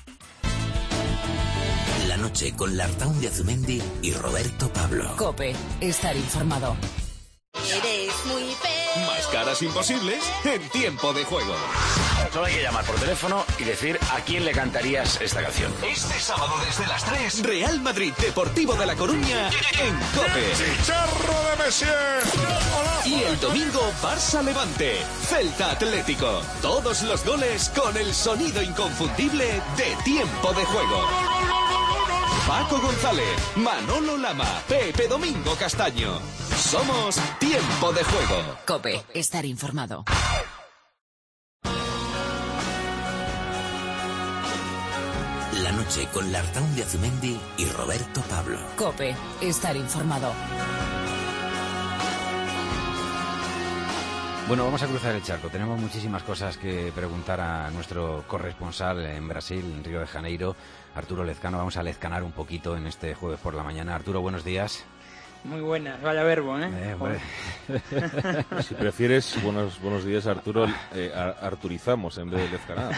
La noche con Lartaun de Azumendi y Roberto Pablo. COPE, estar informado. Eres muy feo. Máscara caras imposibles en Tiempo de Juego. Solo hay que llamar por teléfono y decir a quién le cantarías esta canción. Este sábado desde las tres, Real Madrid Deportivo de La Coruña en COPE. ¡Chicharro de Messier! Y el domingo, Barça Levante, Celta Atlético. Todos los goles con el sonido inconfundible de Tiempo de Juego. Paco González, Manolo Lama, Pepe Domingo Castaño. Somos Tiempo de Juego. COPE, estar informado. La noche con Lartaun de Azumendi y Roberto Pablo. COPE, estar informado. Bueno, vamos a cruzar el charco. Tenemos muchísimas cosas que preguntar a nuestro corresponsal en Brasil, en Río de Janeiro, Arturo Lezcano. Vamos a lezcanar un poquito en este jueves por la mañana. Arturo, buenos días. Muy buenas, vaya verbo, ¿eh? eh bueno. Si prefieres, buenos buenos días, Arturo, eh, arturizamos en vez de lezcanar.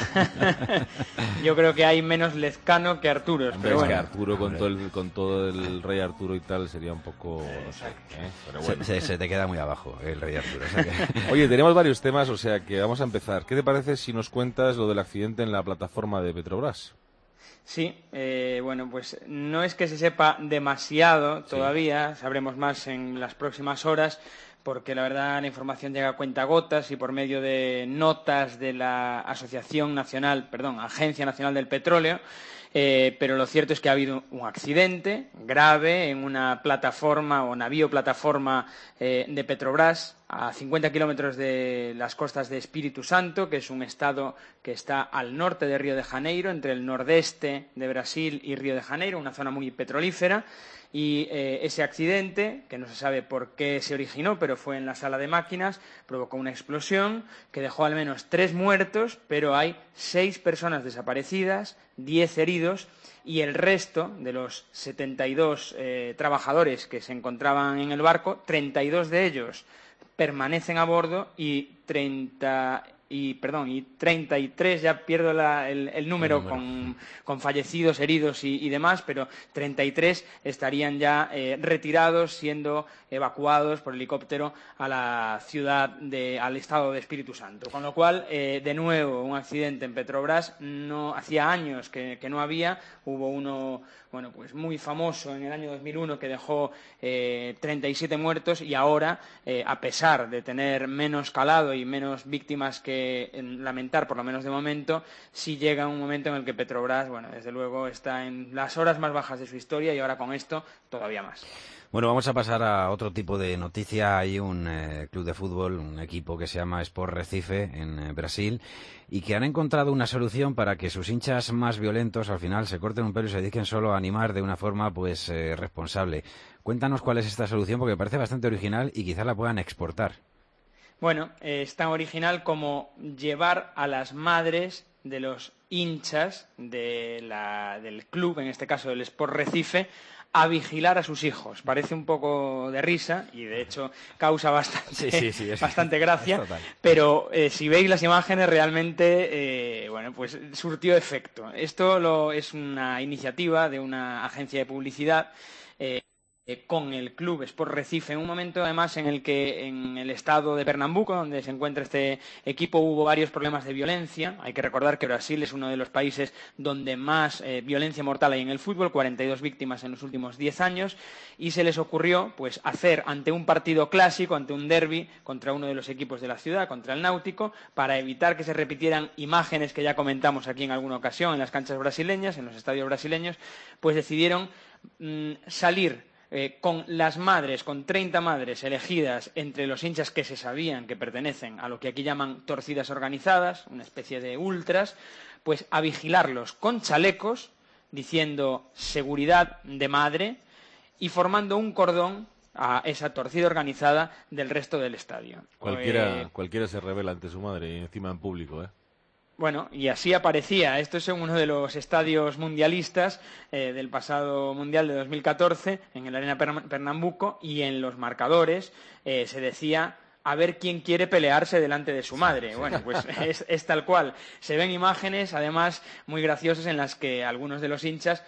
Yo creo que hay menos lezcano que Arturo. Pero es bueno. Que Arturo con todo, el, con todo el rey Arturo y tal sería un poco, no sé, ¿eh? Pero bueno. Se, se, se te queda muy abajo el rey Arturo. O sea que... Oye, tenemos varios temas, o sea que vamos a empezar. ¿Qué te parece si nos cuentas lo del accidente en la plataforma de Petrobras? Sí, eh, bueno, pues no es que se sepa demasiado todavía, sí. Sabremos más en las próximas horas, porque la verdad la información llega a cuentagotas y por medio de notas de la Asociación Nacional, perdón, Agencia Nacional del Petróleo, eh, pero lo cierto es que ha habido un accidente grave en una plataforma o navío plataforma eh, de Petrobras a cincuenta kilómetros de las costas de Espíritu Santo, que es un estado que está al norte de Río de Janeiro, entre el nordeste de Brasil y Río de Janeiro, una zona muy petrolífera. Y eh, ese accidente, que no se sabe por qué se originó, pero fue en la sala de máquinas, provocó una explosión que dejó al menos tres muertos, pero hay seis personas desaparecidas, diez heridos, y el resto de los setenta y dos eh, trabajadores que se encontraban en el barco, treinta y dos de ellos permanecen a bordo y treinta y perdón y treinta y tres, ya pierdo la, el, el, número el número con, con fallecidos, heridos y, y demás, pero treinta y tres estarían ya eh, retirados, siendo evacuados por helicóptero a la ciudad de, al estado de Espíritu Santo. Con lo cual, eh, de nuevo, un accidente en Petrobras. No hacía años que, que no había. Hubo uno, bueno, pues muy famoso en el año dos mil uno que dejó eh, treinta y siete muertos y ahora, eh, a pesar de tener menos calado y menos víctimas que en lamentar, por lo menos de momento, sí llega un momento en el que Petrobras, bueno, desde luego está en las horas más bajas de su historia y ahora con esto todavía más. Bueno, vamos a pasar a otro tipo de noticia. Hay un eh, club de fútbol, un equipo que se llama Sport Recife en eh, Brasil y que han encontrado una solución para que sus hinchas más violentos al final se corten un pelo y se dediquen solo a animar de una forma pues eh, responsable. Cuéntanos cuál es esta solución porque me parece bastante original y quizás la puedan exportar. Bueno, eh, es tan original como llevar a las madres de los hinchas de la, del club, en este caso del Sport Recife, a vigilar a sus hijos. Parece un poco de risa y de hecho causa bastante, sí, sí, sí, es, bastante gracia, pero eh, si veis las imágenes realmente eh, bueno, pues surtió efecto. Esto lo, es una iniciativa de una agencia de publicidad eh, con el club Sport Recife, en un momento además en el que en el estado de Pernambuco, donde se encuentra este equipo, hubo varios problemas de violencia. Hay que recordar que Brasil es uno de los países donde más eh, violencia mortal hay en el fútbol, cuarenta y dos víctimas en los últimos diez años, y se les ocurrió pues hacer ante un partido clásico, ante un derbi contra uno de los equipos de la ciudad, contra el Náutico, para evitar que se repitieran imágenes que ya comentamos aquí en alguna ocasión en las canchas brasileñas, en los estadios brasileños, pues decidieron mmm, salir Eh, con las madres, con treinta madres elegidas entre los hinchas que se sabían que pertenecen a lo que aquí llaman torcidas organizadas, una especie de ultras, pues a vigilarlos con chalecos, diciendo seguridad de madre y formando un cordón a esa torcida organizada del resto del estadio. Cualquiera, eh, cualquiera se revela ante su madre y encima en público, ¿eh? Bueno, y así aparecía. Esto es en uno de los estadios mundialistas eh, del pasado Mundial de dos mil catorce, en el Arena Pernambuco, y en los marcadores eh, se decía a ver quién quiere pelearse delante de su madre. Bueno, pues es, es tal cual. Se ven imágenes, además, muy graciosas en las que algunos de los hinchas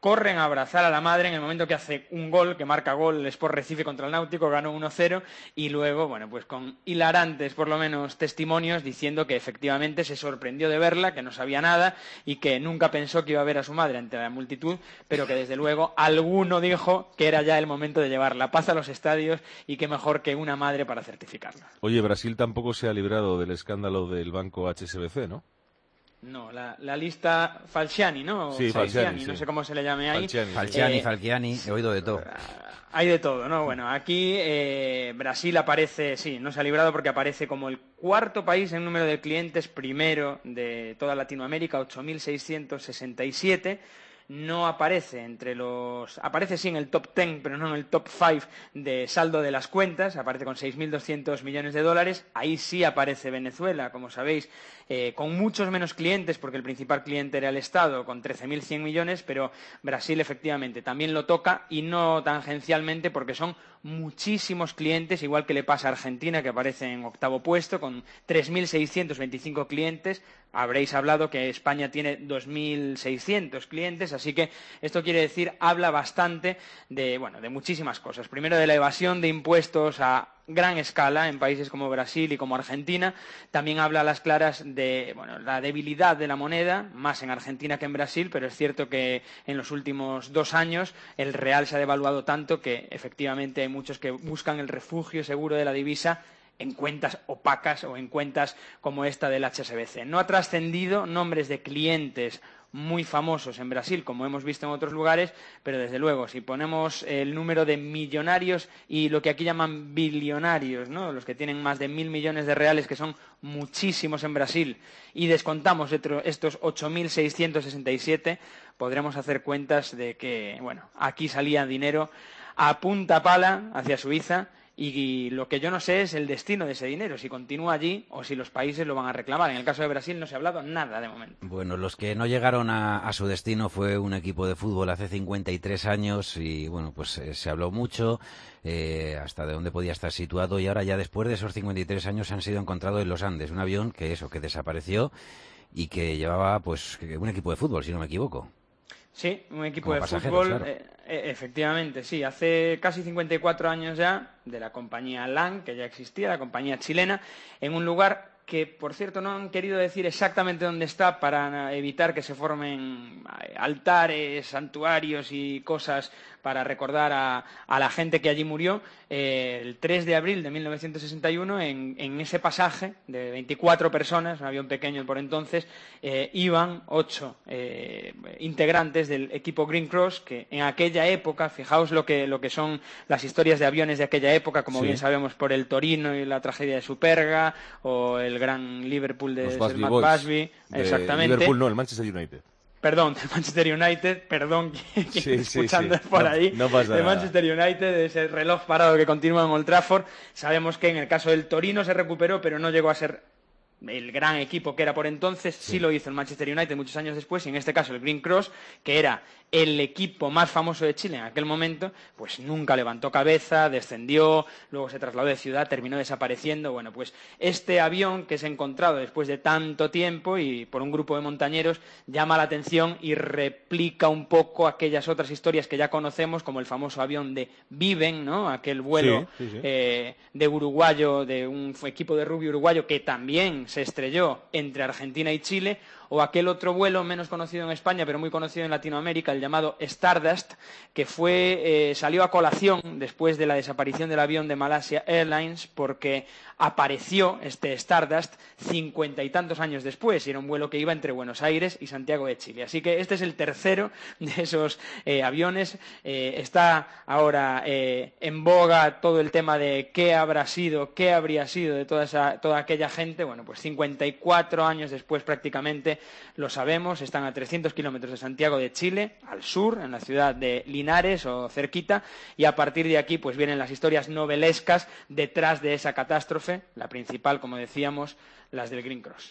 corren a abrazar a la madre en el momento que hace un gol, que marca gol el Sport Recife contra el Náutico, ganó uno cero, y luego, bueno, pues con hilarantes, por lo menos, testimonios diciendo que efectivamente se sorprendió de verla, que no sabía nada y que nunca pensó que iba a ver a su madre ante la multitud, pero que desde luego alguno dijo que era ya el momento de llevar la paz a los estadios y que mejor que una madre para certificarlo. Oye, Brasil tampoco se ha librado del escándalo del banco H S B C, ¿no? No, la, la lista Falciani, ¿no? Sí, Falciani, no sí. sé cómo se le llame ahí. Falciani, Falciani, Eh, Falciani, he oído de todo. Hay de todo, ¿no? Bueno, aquí eh, Brasil aparece, sí, no se ha librado porque aparece como el cuarto país en número de clientes, primero de toda Latinoamérica, ocho mil seiscientos sesenta y siete. No aparece entre los... Aparece sí en el top diez, pero no en el top cinco de saldo de las cuentas. Aparece con seis mil doscientos millones de dólares. Ahí sí aparece Venezuela, como sabéis, eh, con muchos menos clientes, porque el principal cliente era el Estado, con trece mil cien millones, pero Brasil efectivamente también lo toca, y no tangencialmente, porque son muchísimos clientes, igual que le pasa a Argentina, que aparece en octavo puesto, con tres mil seiscientos veinticinco clientes. Habréis hablado que España tiene dos mil seiscientos clientes, así que esto quiere decir, habla bastante de, bueno, de muchísimas cosas. Primero, de la evasión de impuestos a gran escala en países como Brasil y como Argentina. También habla a las claras de, bueno, la debilidad de la moneda, más en Argentina que en Brasil, pero es cierto que en los últimos dos años el real se ha devaluado tanto que efectivamente hay muchos que buscan el refugio seguro de la divisa en cuentas opacas o en cuentas como esta del H S B C. No ha trascendido nombres de clientes muy famosos en Brasil, como hemos visto en otros lugares, pero desde luego, si ponemos el número de millonarios y lo que aquí llaman billonarios, ¿no?, los que tienen más de mil millones de reales, que son muchísimos en Brasil, y descontamos estos ocho mil seiscientos sesenta y siete, podremos hacer cuentas de que, bueno, aquí salía dinero a punta pala hacia Suiza. Y lo que yo no sé es el destino de ese dinero, si continúa allí o si los países lo van a reclamar. En el caso de Brasil no se ha hablado nada de momento. Bueno, los que no llegaron a, a su destino fue un equipo de fútbol hace cincuenta y tres años y, bueno, pues eh, se habló mucho eh, hasta de dónde podía estar situado, y ahora ya después de esos cincuenta y tres años han sido encontrados en los Andes, un avión que eso, que desapareció y que llevaba pues un equipo de fútbol, si no me equivoco. Sí, un equipo Como de pasajeros, fútbol, claro. eh, eh, efectivamente, sí. Hace casi cincuenta y cuatro años ya, de la compañía LAN, que ya existía, la compañía chilena, en un lugar que, por cierto, no han querido decir exactamente dónde está para evitar que se formen altares, santuarios y cosas para recordar a, a la gente que allí murió. Eh, el tres de abril de mil novecientos sesenta y uno, en, en ese pasaje de veinticuatro personas, un avión pequeño por entonces, eh, iban ocho eh, integrantes del equipo Green Cross, que en aquella época, fijaos lo que, lo que son las historias de aviones de aquella época, como Sí. bien sabemos por el Torino y la tragedia de Superga, o el gran Liverpool de Los Sir Busby Matt Boys. Busby, De exactamente. Liverpool no, el Manchester United. Perdón, del Manchester United, perdón, quien Sí, esté sí, escuchando sí. por No- ahí, no pasa de nada. Manchester United, de ese reloj parado que continúa en Old Trafford. Sabemos que en el caso del Torino se recuperó, pero no llegó a ser el gran equipo que era por entonces. Sí, sí lo hizo el Manchester United muchos años después, y en este caso el Green Cross, que era el equipo más famoso de Chile en aquel momento, pues nunca levantó cabeza, descendió, luego se trasladó de ciudad, terminó desapareciendo. Bueno, pues este avión que se ha encontrado después de tanto tiempo y por un grupo de montañeros llama la atención y replica un poco aquellas otras historias que ya conocemos, como el famoso avión de Viven, ¿no?, aquel vuelo Sí, sí, sí. eh, de uruguayo, de un equipo de rugby uruguayo que también se estrelló entre Argentina y Chile, o aquel otro vuelo menos conocido en España pero muy conocido en Latinoamérica, el llamado Stardust, que fue eh, salió a colación después de la desaparición del avión de Malaysia Airlines, porque apareció este Stardust cincuenta y tantos años después, y era un vuelo que iba entre Buenos Aires y Santiago de Chile. Así que este es el tercero de esos eh, aviones. Eh, está ahora eh, en boga todo el tema de qué habrá sido, qué habría sido de toda, esa, toda aquella gente. Bueno, pues cincuenta y cuatro años después prácticamente lo sabemos. Están a trescientos kilómetros de Santiago de Chile, al sur, en la ciudad de Linares o cerquita, y a partir de aquí pues vienen las historias novelescas detrás de esa catástrofe, la principal, como decíamos, las del Green Cross.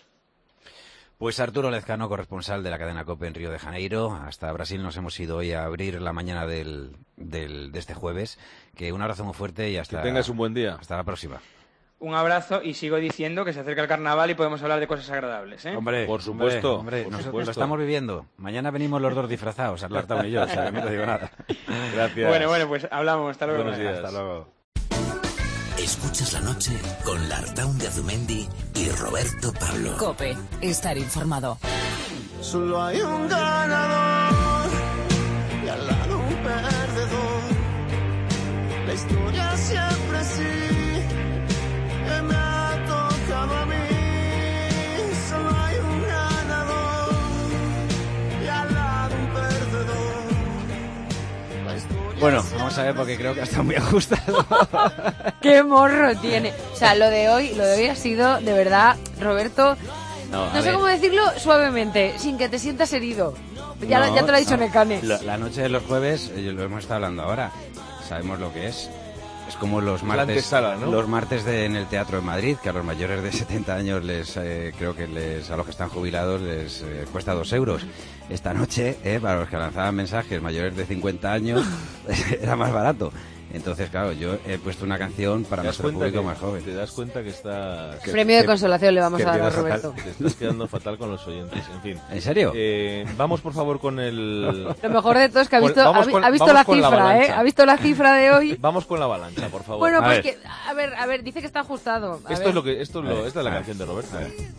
Pues Arturo Lezcano, corresponsal de la cadena COPE en Río de Janeiro. Hasta Brasil nos hemos ido hoy a abrir la mañana del, del, de este jueves. Que un abrazo muy fuerte y hasta... Que tengas un buen día. Hasta la próxima. Un abrazo y sigo diciendo que se acerca el carnaval y podemos hablar de cosas agradables, ¿eh? Hombre, por supuesto, hombre, por nosotros supuesto. lo estamos viviendo. Mañana venimos los dos disfrazados, Artaun y yo, o sea, que no te digo nada. Gracias. Bueno, bueno, pues hablamos. Hasta luego. Buenos días. Hasta luego. Escuchas la noche con Lartaun de Azumendi y Roberto Pablo. COPE. Estar informado. Solo hay un ganador y al lado un perdedor. La historia siempre sí que me ha tocado a mí. Solo hay un ganador y al lado un perdedor. La historia Bueno, vamos a ver porque creo que está muy ajustado. ¡Qué morro tiene! O sea, lo de hoy, lo de hoy ha sido, de verdad, Roberto, No, no sé ver. cómo decirlo suavemente, sin que te sientas herido. Ya, No, lo- ya te lo ha dicho no. Necane. La, la noche de los jueves, eh, lo hemos estado hablando ahora, sabemos lo que es. Es como los La martes, antesala, ¿no? los martes de, en el Teatro de Madrid, que a los mayores de setenta años les eh, creo que les a los que están jubilados les eh, cuesta dos euros. Esta noche, eh, para los que lanzaban mensajes mayores de cincuenta años, era más barato. Entonces, claro, yo he puesto una canción para ¿Te das nuestro cuenta público que- más joven. Te das cuenta que estás... que- Premio de que- consolación le vamos que a dar a quedas fatal. Roberto. Te estás quedando fatal con los oyentes, en fin. ¿En serio? Eh, vamos, por favor, con el... Lo mejor de todo es que ha Con- visto, ha, vamos vi- con- ha visto vamos la con la cifra, ¿eh? avalancha. Ha visto la cifra de hoy. Vamos con la avalancha, por favor. Bueno, A pues ver. que, a ver, a ver, dice que está ajustado. A Esto ver. es lo que... Esto es A lo, ver, esta es la a ver. canción de Roberto.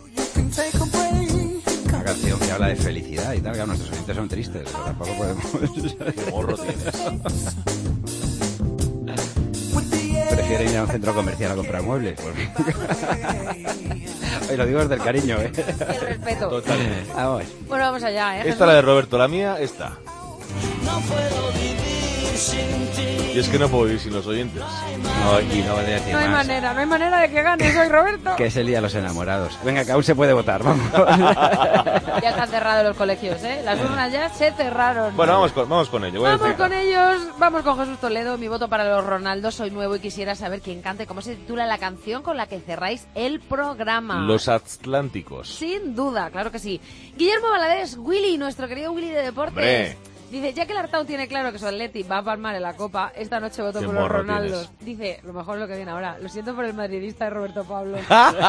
Una canción que habla de felicidad y tal, claro, nuestros oyentes son tristes, pero tampoco podemos... Qué morro tienes. Prefieren ir a un centro comercial a comprar muebles. Pues... Y lo digo desde el cariño, ¿eh? El respeto. Totalmente. Vamos. Bueno, vamos allá, ¿eh? Esta Jesús? es la de Roberto, la mía, esta. No puedo vivir sin ti. Y es que no puedo vivir sin los oyentes. No, y no voy a decir No hay más. manera, no hay manera de que ganes hoy, Roberto. Que es el día de los enamorados. Venga, que aún se puede votar, vamos. Ya están cerrados los colegios, ¿eh? Las urnas ya se cerraron. Bueno, vamos con, vamos con ello. Voy a Vamos decir- con ellos, vamos con Jesús Toledo, mi voto para los Ronaldos, soy nuevo y quisiera saber quién cante, cómo se titula la canción con la que cerráis el programa. Los Atlánticos. Sin duda, claro que sí. Guillermo Valadez, Willy, nuestro querido Willy de Deportes. Hombre. Dice, ya que el Artaun tiene claro que su Atleti va a palmar en la Copa, esta noche voto Qué por los morro Ronaldos. Dice, lo mejor es lo que viene ahora. Lo siento por el madridista de Roberto Pablo.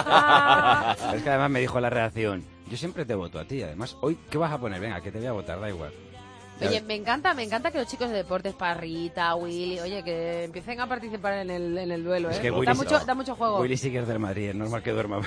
Es que además me dijo la redacción, yo siempre te voto a ti, además, hoy, ¿qué vas a poner? Venga, que te voy a votar, da igual. Oye, me encanta, me encanta que los chicos de deportes, Parrita, Willy, oye, que empiecen a participar en el, en el duelo, ¿eh? Es que da, Willy- mucho, da mucho juego. Willy sí que es del Madrid, es normal que duerma.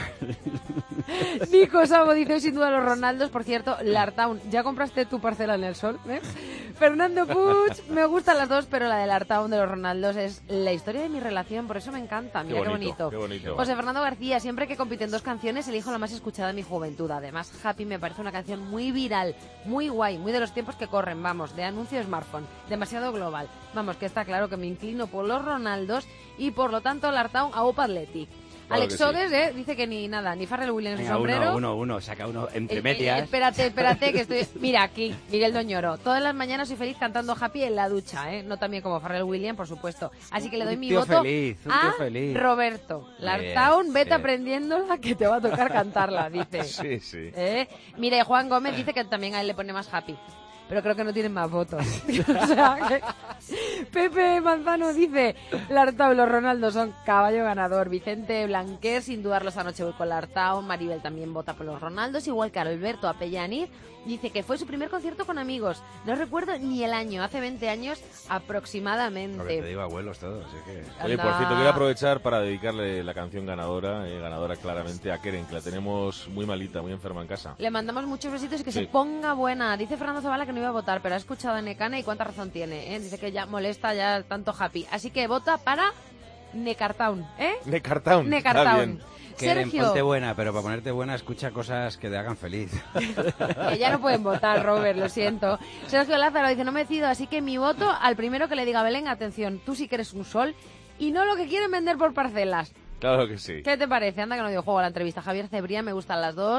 Nico Sabo dice, sin duda los Ronaldos, por cierto, Lartown, ¿ya compraste tu parcela en el sol? ¿Eh? Fernando Puig, me gustan las dos, pero la de Lartown de los Ronaldos es la historia de mi relación, por eso me encanta, mira qué bonito. Qué bonito. José Fernando García, siempre que compiten dos canciones, elijo la más escuchada de mi juventud. Además, Happy me parece una canción muy viral, muy guay, muy de los tiempos que corren, vamos, de anuncio de smartphone, demasiado global. Vamos, que está claro que me inclino por los Ronaldos y por lo tanto Lartown a Opa Athletic. Claro Alex que sí. Sogues, eh, dice que ni nada, ni Farrell Williams su Venga, sombrero. uno, uno, uno, saca uno entre Eh, eh, medias. espérate, espérate, que estoy... Mira, aquí, Miguel Doñoro. Todas las mañanas soy feliz cantando Happy en la ducha, ¿eh? No también como Farrell Williams, por supuesto. Así que le doy Un mi tío voto feliz, un a tío feliz. Roberto. Bien, Lartown, vete bien. aprendiéndola que te va a tocar cantarla, dice. Sí, sí. ¿Eh? Mira, y Juan Gómez dice que también a él le pone más Happy. Pero creo que no tienen más votos. O sea, que... Pepe Manzano dice, Lartown, los Ronaldos son caballo ganador. Vicente Blanquer, sin dudarlo, esta noche voy con Lartown. Maribel también vota por los Ronaldos, igual que Alberto Apellaniz. Dice que fue su primer concierto con amigos. No recuerdo ni el año, hace veinte años Lo que te aproximadamente. digo, abuelos todos, así que... Oye, por Anda. cierto, quiero aprovechar para dedicarle la canción ganadora, eh, ganadora claramente, a Keren, que la tenemos muy malita, muy enferma en casa. Le mandamos muchos besitos y que Sí. se ponga buena. Dice Fernando Zavala que no iba a votar, pero ha escuchado a Necane y cuánta razón tiene. ¿eh? Dice que ya molesta ya tanto Happy. Así que vota para Necartown, ¿eh? Necartown. Está Necartown. bien. Keren, Sergio, ponte buena, pero para ponerte buena escucha cosas que te hagan feliz. que ya no pueden votar, Robert, lo siento. Sergio Lázaro dice, no me decido, así que mi voto al primero que le diga a Belén, atención, tú sí que eres un sol y no lo que quieren vender por parcelas. Claro que sí. ¿Qué te parece? Anda que no dio juego a la entrevista. Javier Cebría, me gustan las dos.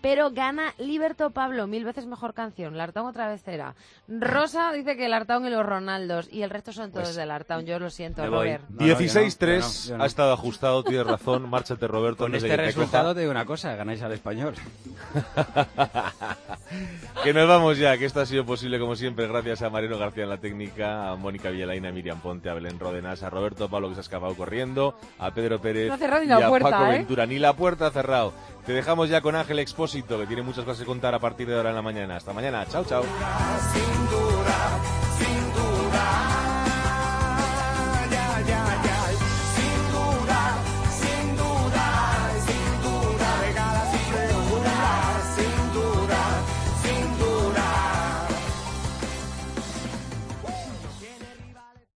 pero gana Liberto Pablo, mil veces mejor canción. Lartown otra vez era. Rosa dice que Lartown y los Ronaldos, y el resto son todos Pues, de Lartown. Yo lo siento, Me voy. Robert. dieciséis tres, No, no, yo no, yo no. ha estado ajustado, tienes razón, márchate Roberto. Con antes de este que te resultado coja. te digo una cosa, ganáis al Español. Que nos vamos ya, que esto ha sido posible como siempre gracias a Mariano García en la técnica, a Mónica Villelaina, a Miriam Ponte, a Belén Rodenas, a Roberto Pablo que se ha escapado corriendo, a Pedro Pérez No ha cerrado ni y la a puerta, Paco ¿eh? Ventura. Ni la puerta ha cerrado. Te dejamos ya con Ángel Expósito, que tiene muchas cosas que contar a partir de ahora en la mañana. Hasta mañana, chao, chao. Sin duda.